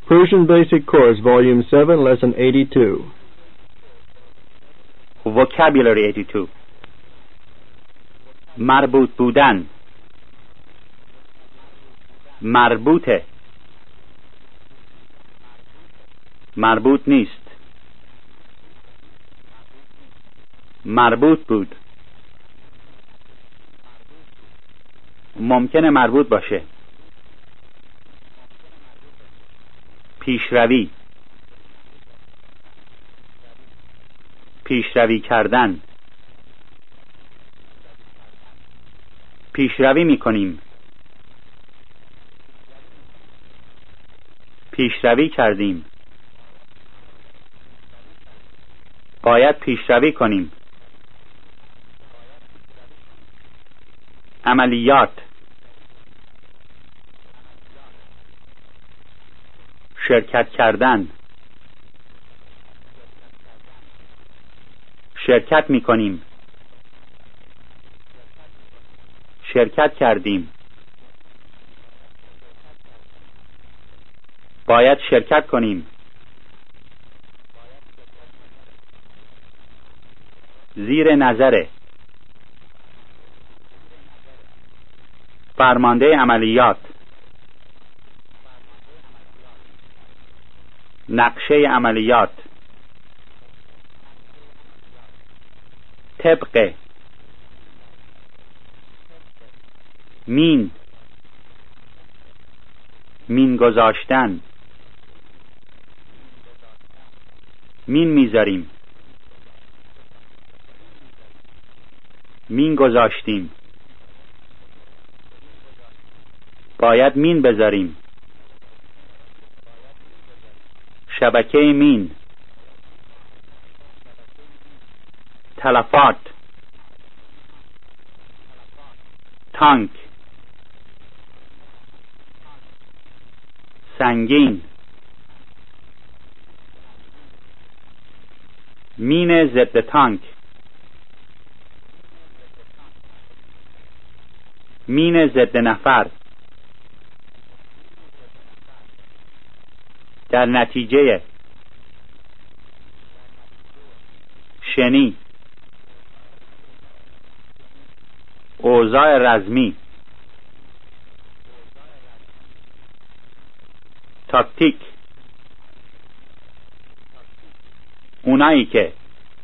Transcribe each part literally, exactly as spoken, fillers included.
Persian Basic Course, Volume seven, Lesson eighty-two. Vocabulary eighty-two. مربوط بودن، مربوطه، مربوط نیست، مربوط بود، ممکنه مربوط باشه، پیشروی، پیشروی کردن، پیشروی میکنیم، پیشروی کردیم، باید پیشروی کنیم، عملیات، شرکت کردن، شرکت میکنیم، شرکت کردیم، باید شرکت کنیم، زیر نظر، فرمانده عملیات، نقشه عملیات، طبق، مین، مین گذاشتن، مین میذاریم، مین گذاشتیم، باید مین بذاریم، شبکه مین، تلفات، تانک، سنگین، مین ضد تانک، مین ضد نفر، در نتیجه، شنی، اوضاع رزمی، تاکتیک، اونایی که،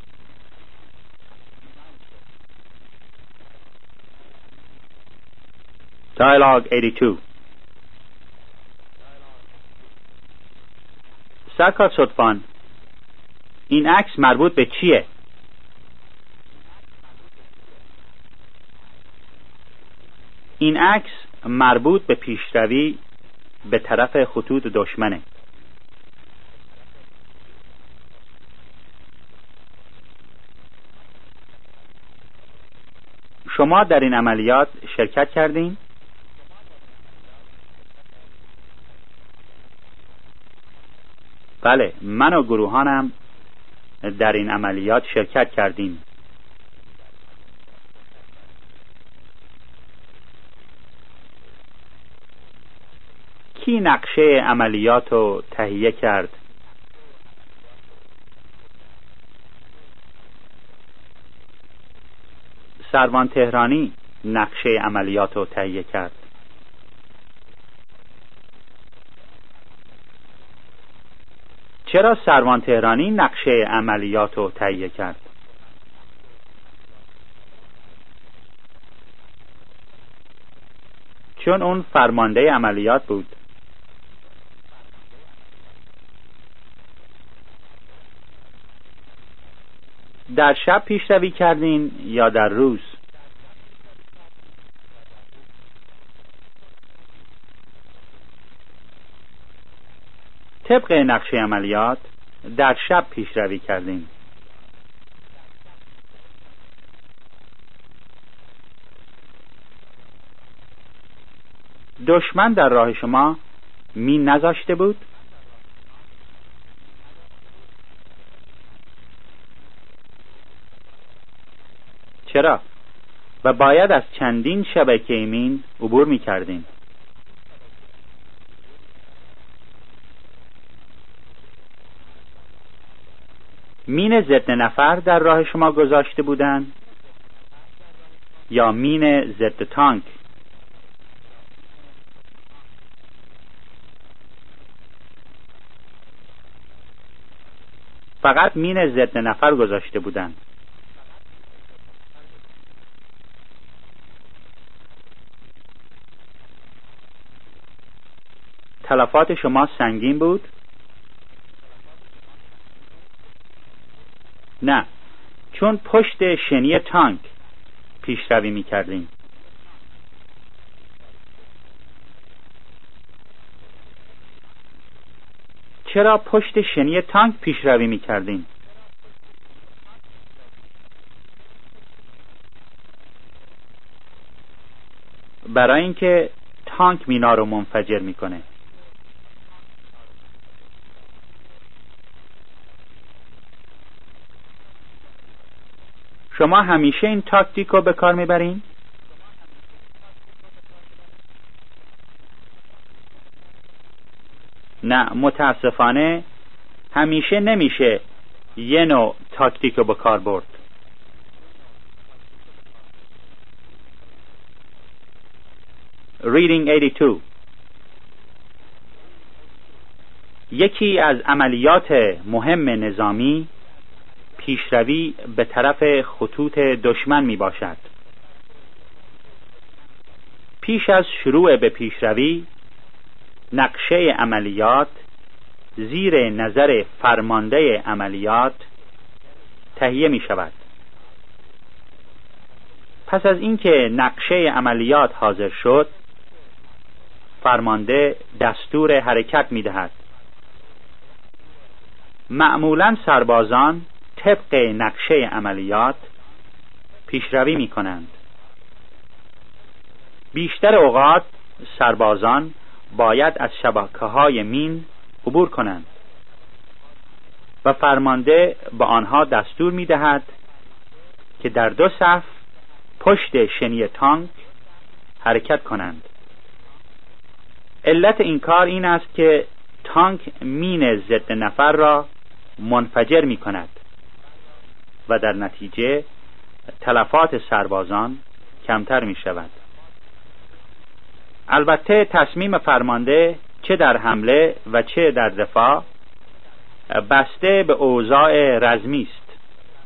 Dialogue eighty-two. سرکار صدفان، این عکس مربوط به چیه؟ این عکس مربوط به پیشروی به طرف خطوط دشمنه. شما در این عملیات شرکت کردین؟ بله، من و گروهانم در این عملیات شرکت کردیم. کی نقشه عملیات رو تهیه کرد؟ سروان تهرانی نقشه عملیات رو تهیه کرد. چرا سروان تهرانی نقشه عملیات رو تهیه کرد؟ چون اون فرمانده عملیات بود. در شب پیشروی کردین یا در روز؟ طبق نقشه عملیات در شب پیشروی کردیم. دشمن در راه شما مین نذاشته بود؟ چرا؟ و باید از چندین شبکه مین عبور می کردیم. مین ضد نفر در راه شما گذاشته بودند یا مین ضد تانک؟ فقط مین ضد نفر گذاشته بودند. تلفات شما سنگین بود؟ نه، چون پشت شنی تانک پیشروی می کردیم. چرا پشت شنی تانک پیشروی می کردیم؟ برای اینکه تانک مینا رو منفجر میکنه. شما همیشه این تاکتیک رو به کار میبرین؟ نه، متاسفانه همیشه نمیشه یه نوع تاکتیک رو به کار برد. Reading eighty-two. یکی از عملیات مهم نظامی پیشروی به طرف خطوط دشمن می باشد. پیش از شروع به پیشروی، نقشه عملیات زیر نظر فرمانده عملیات تهیه می شود. پس از اینکه نقشه عملیات حاضر شد، فرمانده دستور حرکت می دهد. معمولاً سربازان طبق نقشه عملیات پیشروی می کنند. بیشتر اوقات سربازان باید از شبکه‌های مین عبور کنند و فرمانده به آنها دستور می دهد که در دو صف پشت شنی تانک حرکت کنند. علت این کار این است که تانک مین ضد نفر را منفجر می کند و در نتیجه تلفات سربازان کمتر می شود. البته تصمیم فرمانده چه در حمله و چه در دفاع بسته به اوضاع رزمی است.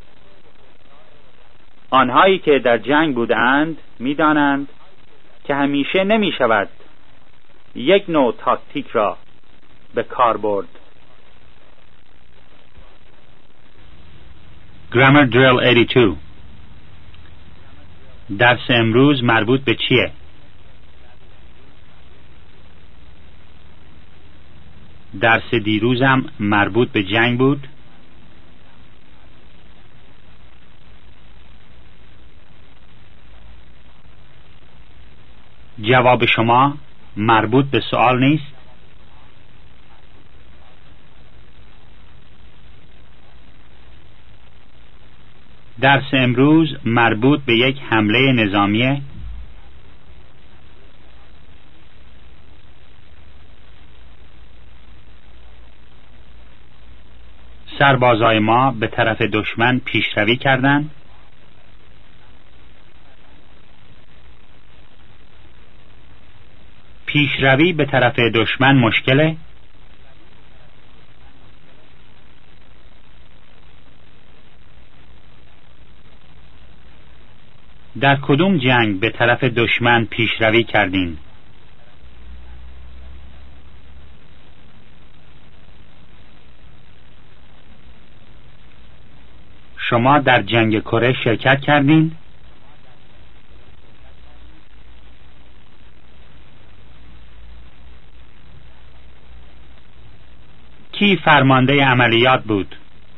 آنهایی که در جنگ بودند می دانند که همیشه نمی شود یک نوع تاکتیک را به کار برد. Grammar Drill eighty-two. درس امروز مربوط به چیه؟ درس دیروزم مربوط به جنگ بود؟ جواب شما مربوط به سوال نیست؟ درس امروز مربوط به یک حمله نظامیه؟ سربازای ما به طرف دشمن پیشروی کردند؟ پیشروی به طرف دشمن مشکله؟ در کدوم جنگ به طرف دشمن پیشروی کردین؟ شما در جنگ کره شرکت کردین؟ کی فرمانده عملیات بود؟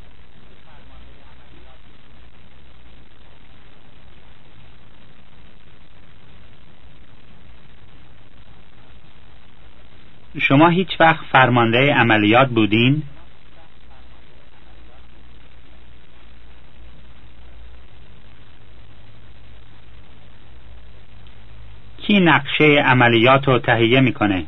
شما هیچ وقت فرمانده عملیات بودین؟ کی نقشه عملیات رو تهیه میکنه؟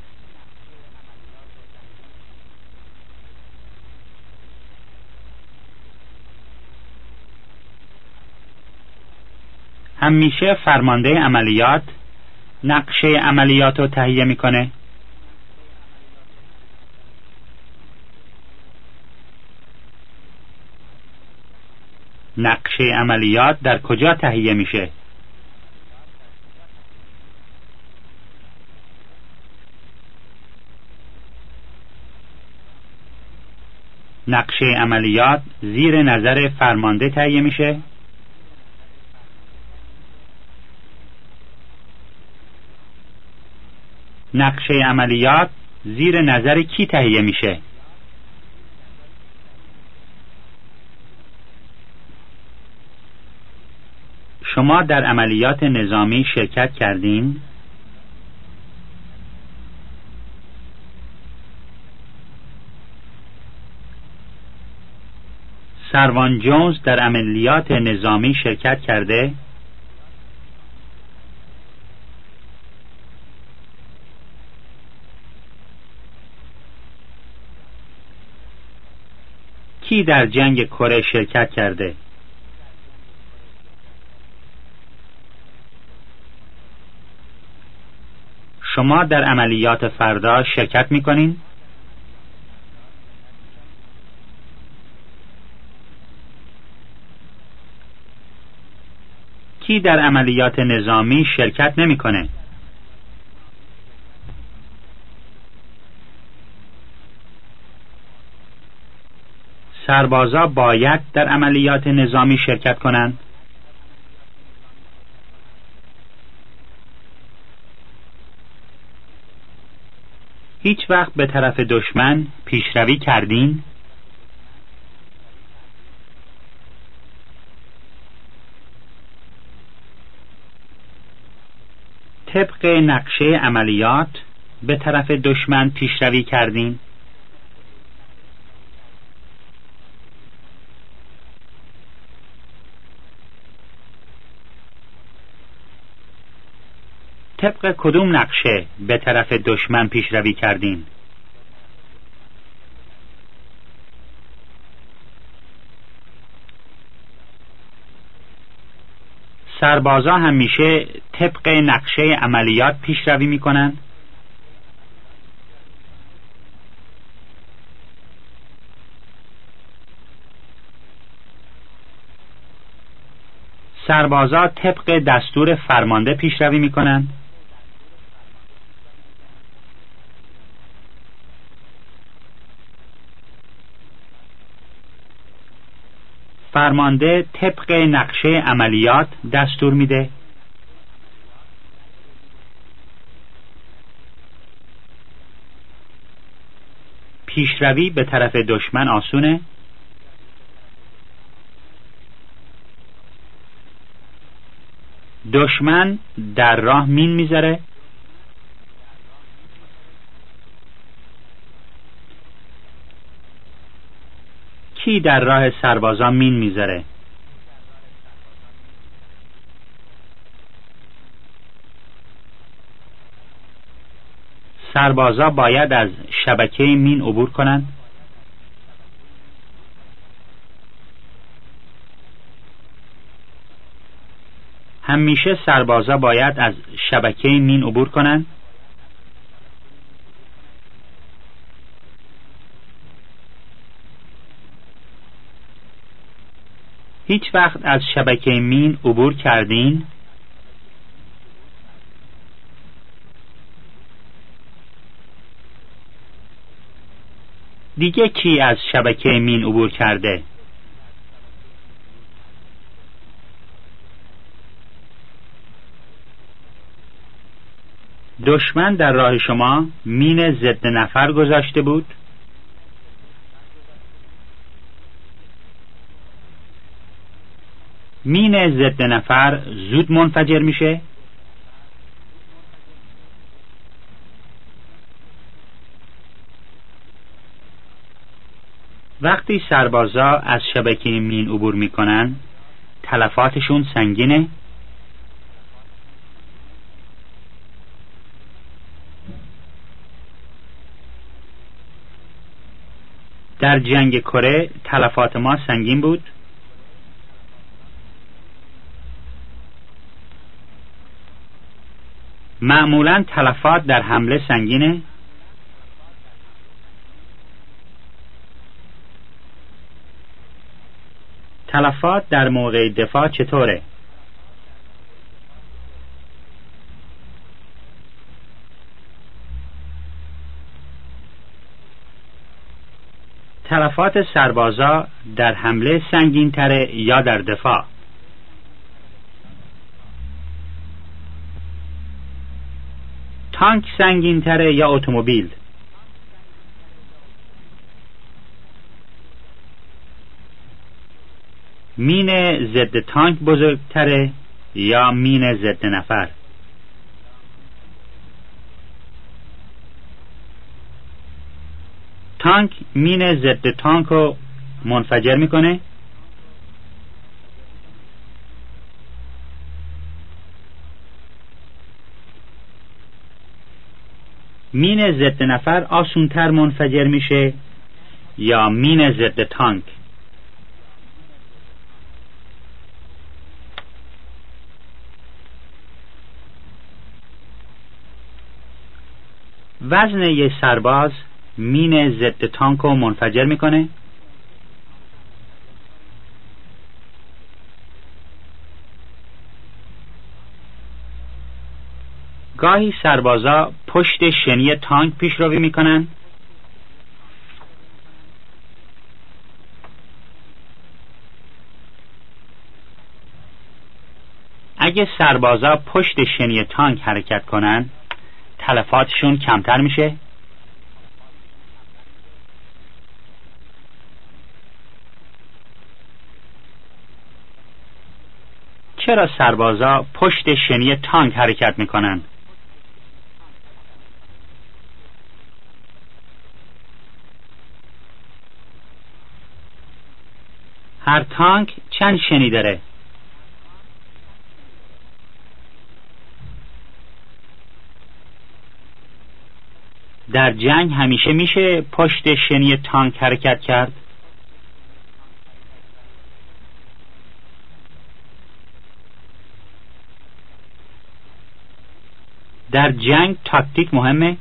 همیشه فرمانده عملیات نقشه عملیات رو تهیه میکنه؟ نقشه عملیات در کجا تهیه میشه؟ نقشه عملیات زیر نظر فرمانده تهیه میشه؟ نقشه عملیات زیر نظر کی تهیه میشه؟ شما در عملیات نظامی شرکت کردین؟ سروان جونز در عملیات نظامی شرکت کرده؟ کی در جنگ کره شرکت کرده؟ شما در عملیات فردا شرکت میکنین؟ کی در عملیات نظامی شرکت نمیکنه؟ سربازا باید در عملیات نظامی شرکت کنند؟ هیچ وقت به طرف دشمن پیشروی کردین؟ طبق نقشه عملیات به طرف دشمن پیشروی کردین؟ طبق کدوم نقشه به طرف دشمن پیشروی کردین؟ سربازا همیشه طبق نقشه عملیات پیشروی میکنن؟ سربازا طبق دستور فرمانده پیشروی میکنن؟ فرمانده طبق نقشه عملیات دستور میده؟ پیشروی به طرف دشمن آسونه؟ دشمن در راه مین میذاره؟ کی در راه سربازا مین میذاره؟ سربازا باید از شبکه مین عبور کنند؟ همیشه سربازا باید از شبکه مین عبور کنند؟ هیچ وقت از شبکه مین عبور کردین؟ دیگه کی از شبکه مین عبور کرده؟ دشمن در راه شما مین ضد نفر گذاشته بود؟ مین ضد نفر زود منفجر میشه؟ وقتی سربازا از شبکه مین عبور میکنن تلفاتشون سنگینه؟ در جنگ کره تلفات ما سنگین بود؟ معمولا تلفات در حمله سنگینه؟ تلفات در موقع دفاع چطوره؟ تلفات سربازا در حمله سنگین تره یا در دفاع؟ تانک سنگین تره یا اتومبیل؟ مین ضد تانک بزرگتره یا مین ضد نفر؟ تانک مین ضد تانک رو منفجر میکنه؟ مین ضد نفر آسونتر منفجر میشه یا مین ضد تانک؟ وزن یه سرباز مین ضد تانک رو منفجر میکنه؟ گاهی سربازا پشت شنی تانک پیشروی میکنن؟ اگه سربازا پشت شنی تانک حرکت کنن تلفاتشون کمتر میشه؟ چرا سربازا پشت شنی تانک حرکت میکنن؟ هر تانک چند شنی داره؟ در جنگ همیشه میشه پشت شنی تانک حرکت کرد؟ در جنگ تاکتیک مهمه؟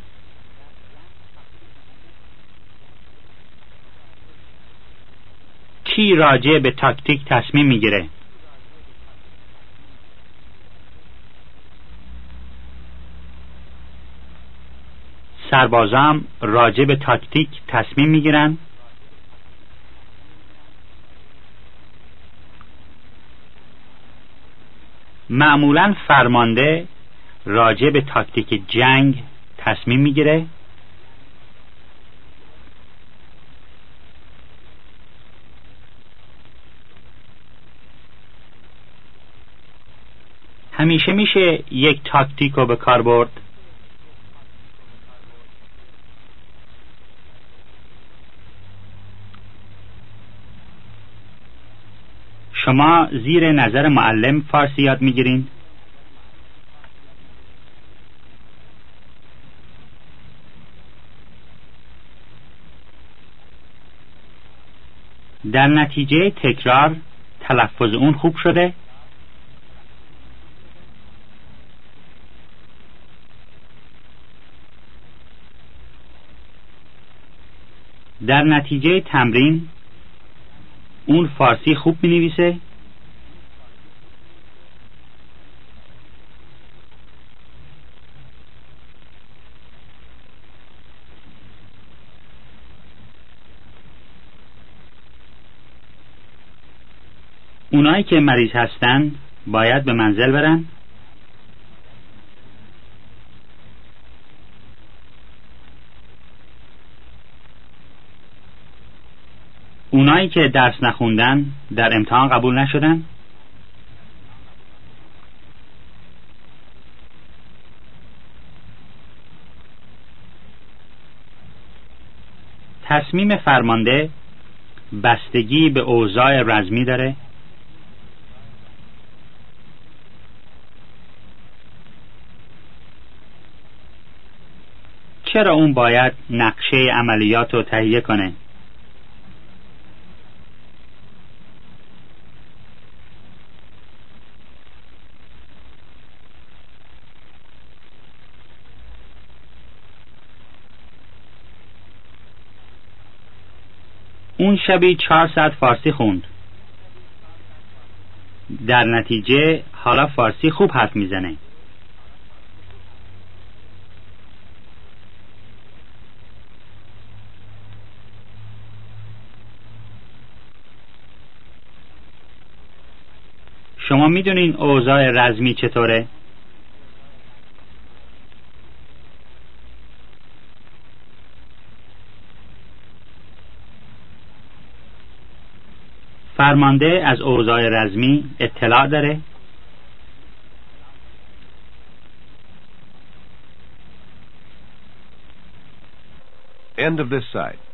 کی راجع به تاکتیک تصمیم میگیره؟ سربازام راجع به تاکتیک تصمیم میگیرن؟ معمولاً فرمانده راجع به تاکتیک جنگ تصمیم میگیره؟ همیشه میشه یک تاکتیک رو به کار برد؟ شما زیر نظر معلم فارسی یاد میگیرین؟ در نتیجه تکرار تلفظ اون خوب شده؟ در نتیجه تمرین اون فارسی خوب می نویسه؟ اونایی که مریض هستن باید به منزل برن؟ اونایی که درس نخوندن در امتحان قبول نشدن؟ تصمیم فرمانده بستگی به اوضاع رزمی داره؟ چرا اون باید نقشه عملیات رو تهیه کنه؟ اون شبی چهار ساعت فارسی خوند. در نتیجه حالا فارسی خوب حرف میزنه. شما میدونین اوضاع رزمی چطوره؟ فرمانده از اوضاع رزمی اطلاع داره؟ End of this site.